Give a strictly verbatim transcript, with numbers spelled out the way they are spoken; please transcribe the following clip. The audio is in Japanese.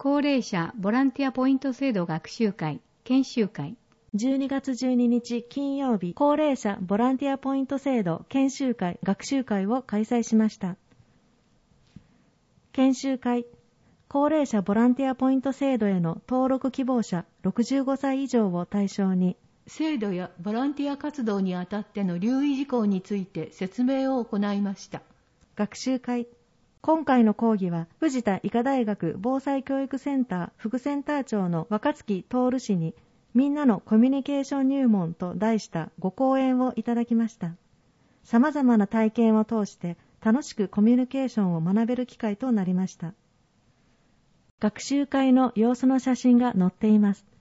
高齢者ボランティアポイント制度学習会研修会。 じゅうにがつじゅうににち金曜日、高齢者ボランティアポイント制度研修会学習会を開催しました。研修会、高齢者ボランティアポイント制度への登録希望者ろくじゅうごさい以上を対象に、 制度やボランティア活動にあたっての留意事項について説明を行いました。 学習会、今回の講義は藤田医科大学防災教育センター副センター長の若月徹氏にみんなのコミュニケーション入門と題したご講演をいただきました。様々な体験を通して楽しくコミュニケーションを学べる機会となりました。学習会の様子の写真が載っています。